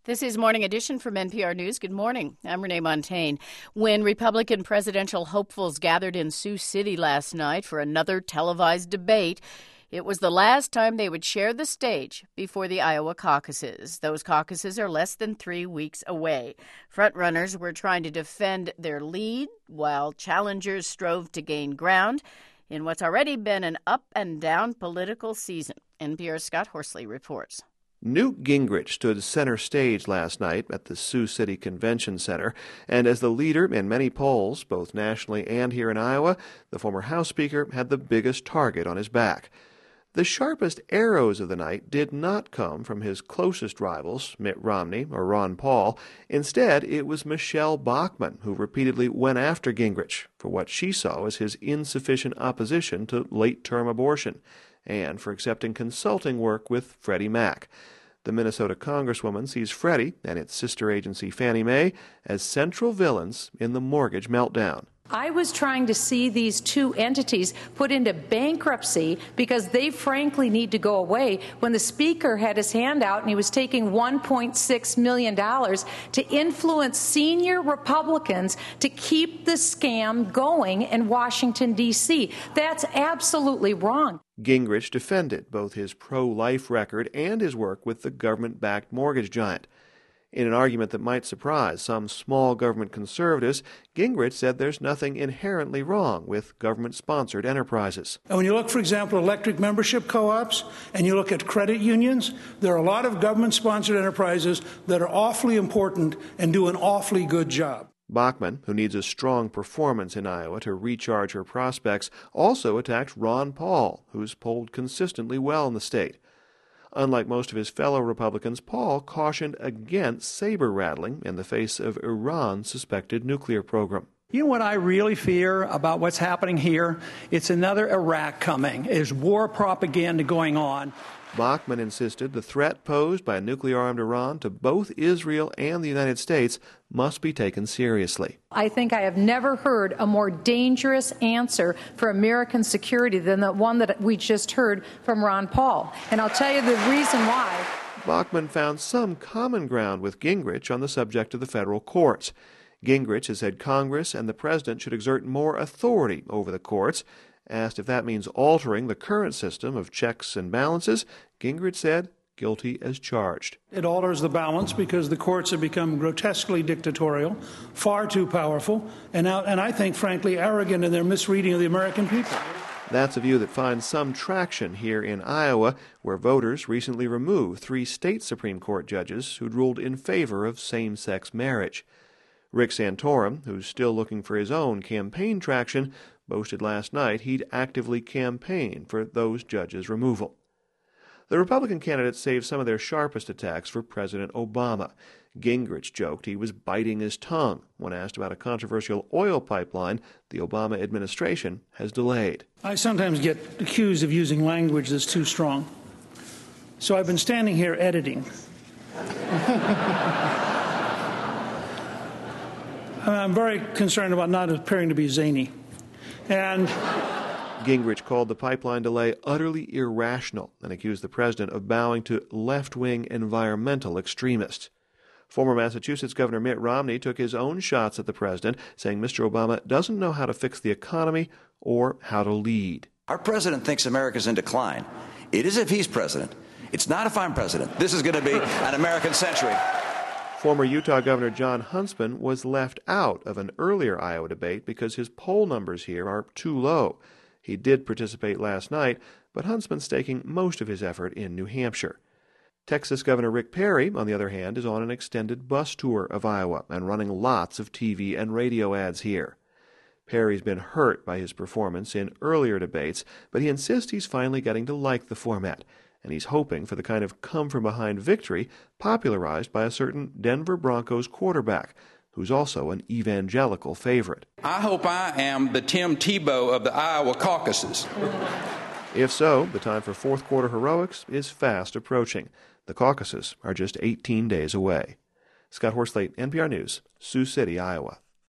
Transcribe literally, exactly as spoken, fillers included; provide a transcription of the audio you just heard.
This is Morning Edition from N P R News. Good morning. I'm Renee Montaigne. When Republican presidential hopefuls gathered in Sioux City last night for another televised debate, it was the last time they would share the stage before the Iowa caucuses. Those caucuses are less than three weeks away. Frontrunners were trying to defend their lead while challengers strove to gain ground in what's already been an up-and-down political season. N P R's Scott Horsley reports. Newt Gingrich stood center stage last night at the Sioux City Convention Center, and as the leader in many polls, both nationally and here in Iowa, the former House Speaker had the biggest target on his back. The sharpest arrows of the night did not come from his closest rivals, Mitt Romney or Ron Paul. Instead, it was Michelle Bachmann who repeatedly went after Gingrich for what she saw as his insufficient opposition to late-term abortion, and for accepting consulting work with Freddie Mac. The Minnesota Congresswoman sees Freddie and its sister agency Fannie Mae as central villains in the mortgage meltdown. I was trying to see these two entities put into bankruptcy because they frankly need to go away when the Speaker had his hand out and he was taking one point six million dollars to influence senior Republicans to keep the scam going in Washington, D C That's absolutely wrong. Gingrich defended both his pro-life record and his work with the government-backed mortgage giant. In an argument that might surprise some small government conservatives, Gingrich said there's nothing inherently wrong with government-sponsored enterprises. And when you look, for example, electric membership co-ops, and you look at credit unions, there are a lot of government-sponsored enterprises that are awfully important and do an awfully good job. Bachmann, who needs a strong performance in Iowa to recharge her prospects, also attacked Ron Paul, who's polled consistently well in the state. Unlike most of his fellow Republicans, Paul cautioned against saber-rattling in the face of Iran's suspected nuclear program. You know what I really fear about what's happening here? It's another Iraq coming. There's war propaganda going on. Bachmann insisted the threat posed by a nuclear-armed Iran to both Israel and the United States must be taken seriously. I think I have never heard a more dangerous answer for American security than the one that we just heard from Ron Paul. And I'll tell you the reason why. Bachmann found some common ground with Gingrich on the subject of the federal courts. Gingrich has said Congress and the president should exert more authority over the courts. Asked if that means altering the current system of checks and balances, Gingrich said, guilty as charged. It alters the balance because the courts have become grotesquely dictatorial, far too powerful, and, now, and I think, frankly, arrogant in their misreading of the American people. That's a view that finds some traction here in Iowa, where voters recently removed three state Supreme Court judges who'd ruled in favor of same-sex marriage. Rick Santorum, who's still looking for his own campaign traction, boasted last night he'd actively campaign for those judges' removal. The Republican candidates saved some of their sharpest attacks for President Obama. Gingrich joked he was biting his tongue when asked about a controversial oil pipeline the Obama administration has delayed. I sometimes get accused of using language that's too strong. So I've been standing here editing. I'm very concerned about not appearing to be zany. And Gingrich called the pipeline delay utterly irrational and accused the president of bowing to left-wing environmental extremists. Former Massachusetts Governor Mitt Romney took his own shots at the president, saying Mister Obama doesn't know how to fix the economy or how to lead. Our president thinks America's in decline. It is if he's president. It's not if I'm president. This is going to be an American century. Former Utah Governor Jon Huntsman was left out of an earlier Iowa debate because his poll numbers here are too low. He did participate last night, but Huntsman's staking most of his effort in New Hampshire. Texas Governor Rick Perry, on the other hand, is on an extended bus tour of Iowa and running lots of T V and radio ads here. Perry's been hurt by his performance in earlier debates, but he insists he's finally getting to like the format, and he's hoping for the kind of come-from-behind victory popularized by a certain Denver Broncos quarterback, who's also an evangelical favorite. I hope I am the Tim Tebow of the Iowa caucuses. If so, the time for fourth-quarter heroics is fast approaching. The caucuses are just eighteen days away. Scott Horsley, N P R News, Sioux City, Iowa.